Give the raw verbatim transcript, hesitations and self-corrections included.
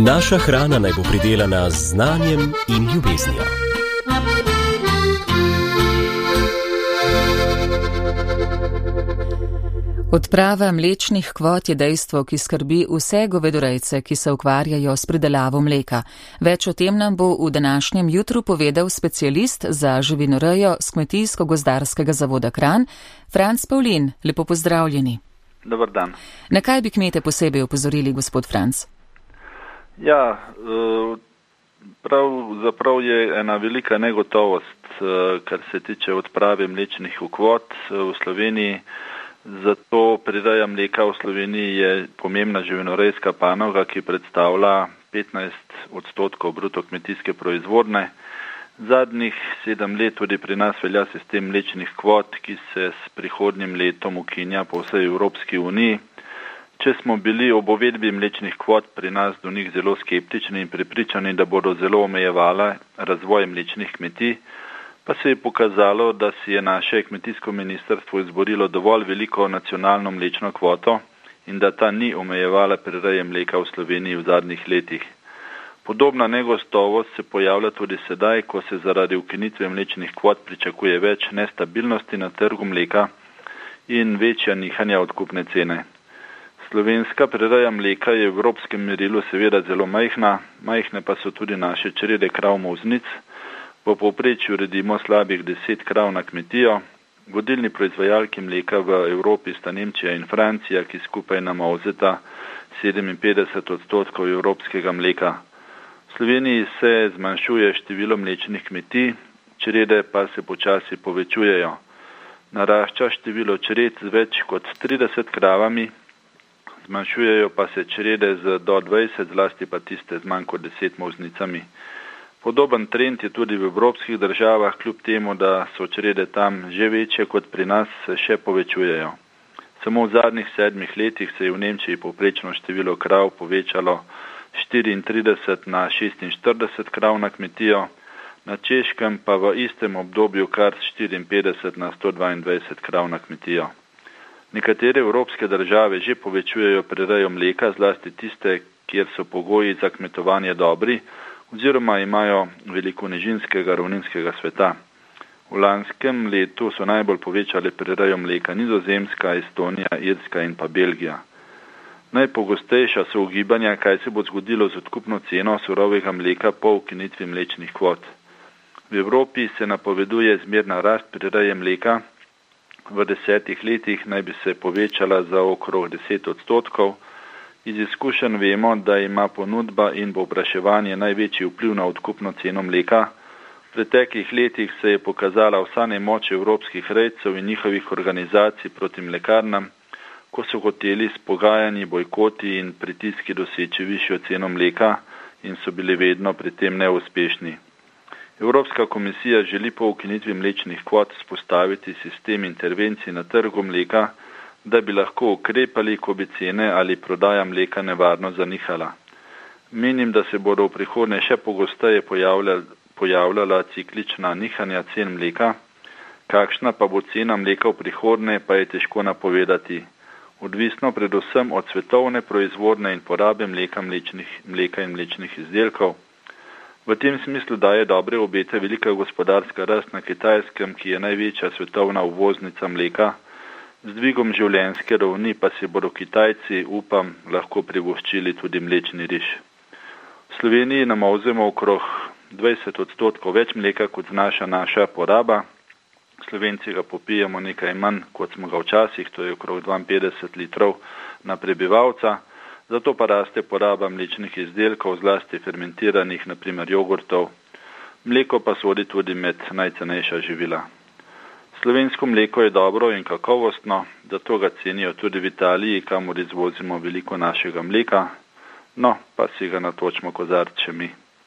Naša hrana naj bo pridelana z znanjem in ljubeznijo. Odprava mlečnih kvot je dejstvo, ki skrbi vse govedorejce, ki se ukvarjajo s pridelavo mleka. Več o tem nam bo v današnjem jutru povedal specialist za živinorejo s Kmetijsko-gozdarskega zavoda Kranj, Franc Pavlin. Lepo pozdravljeni. Dobar dan. Na kaj bi kmete posebej opozorili, gospod Franc? Ja, pravzaprav je ena velika negotovost, kar se tiče odprave mlečnih kvot v Sloveniji. Zato prireja mleka v Sloveniji je pomembna živinorejska panoga, ki predstavlja petnajst odstotkov bruto kmetijske proizvodne. Zadnjih sedem let tudi pri nas velja sistem mlečnih kvot, ki se s prihodnjim letom ukinja po vsej Evropski uniji. Če smo bili ob uvedbi mlečnih kvot pri nas do njih zelo skeptični in prepričani, da bodo zelo omejevala razvoj mlečnih kmetij, pa se je pokazalo, da si je naše kmetijsko ministrstvo izborilo dovolj veliko nacionalno mlečno kvoto in da ta ni omejevala prireje mleka v Sloveniji v zadnjih letih. Podobna negotovost se pojavlja tudi sedaj, ko se zaradi ukinitve mlečnih kvot pričakuje več nestabilnosti na trgu mleka in večja nihanja odkupne cene. Slovenska prireja mleka je v evropskem merilu seveda zelo majhna, majhne pa so tudi naše črede krav molznic. V povprečju redimo slabih deset krav na kmetijo. Vodilni proizvajalki mleka v Evropi sta Nemčija in Francija, ki skupaj namolzeta sedeminpetdeset odstotkov evropskega mleka. V Sloveniji se zmanjšuje število mlečnih kmetij, črede pa se počasi povečujejo. Narašča število čred z več kot trideset kravami, zmanjšujejo pa se črede z do dvajset, zlasti pa tiste z manj kot deset molznicami. Podoben trend je tudi v evropskih državah, kljub temu, da so črede tam že večje kot pri nas, se še povečujejo. Samo v zadnjih sedmih letih se je v Nemčiji povprečno število krav povečalo štiriintrideset na šestinštirideset krav na kmetijo, na Češkem pa v istem obdobju kar štiriinpetdeset na sto dvaindvajset krav na kmetijo. Nekatere evropske države že povečujejo prirejo mleka, zlasti tiste, kjer so pogoji za kmetovanje dobri, oziroma imajo veliko nižinskega ravninskega sveta. V lanskem letu so najbolj povečali prirejo mleka Nizozemska, Estonija, Irska in pa Belgija. Najpogostejša so ugibanja, kaj se bo zgodilo z odkupno ceno surovega mleka po ukinitvi mlečnih kvot. V Evropi se napoveduje zmerna rast prireje mleka. V desetih letih naj bi se povečala za okrog deset odstotkov. Iz izkušenj vemo, da ima ponudba in povpraševanje največji vpliv na odkupno ceno mleka. V preteklih letih se je pokazala vsa nemoč evropskih rejcev in njihovih organizacij proti mlekarnam, ko so hoteli s pogajanji, bojkoti in pritiski doseči višjo ceno mleka in so bili vedno pri tem neuspešni. Evropska komisija želi po ukinitvi mlečnih kvot vzpostaviti sistem intervencij na trgu mleka, da bi lahko ukrepali, ko bi cene ali prodaja mleka nevarno zanihala. Menim, da se bodo v prihodnje še pogosteje pojavljala, pojavljala ciklična nihanja cen mleka. Kakšna pa bo cena mleka v prihodnje, pa je težko napovedati. Odvisno predvsem od svetovne proizvodne in porabe mleka, mlečnih, mleka in mlečnih izdelkov. V tem smislu daje dobre obete velika gospodarska rast na Kitajskem, ki je največja svetovna uvoznica mleka. Z dvigom življenjske ravni pa si bodo Kitajci, upam, lahko privoščili tudi mlečni riž. V Sloveniji namolzemo okrog dvajset odstotkov več mleka, kot znaša naša poraba. Slovenci ga popijemo nekaj manj, kot smo ga včasih, to je okrog dvainpetdeset litrov na prebivalca. Zato pa raste poraba mlečnih izdelkov, zlasti fermentiranih, naprimer jogurtov. Mleko pa sodi tudi med najcenejša živila. Slovensko mleko je dobro in kakovostno, zato ga cenijo tudi v Italiji, kamor izvozimo veliko našega mleka. No, pa si ga natočimo kozarče mi.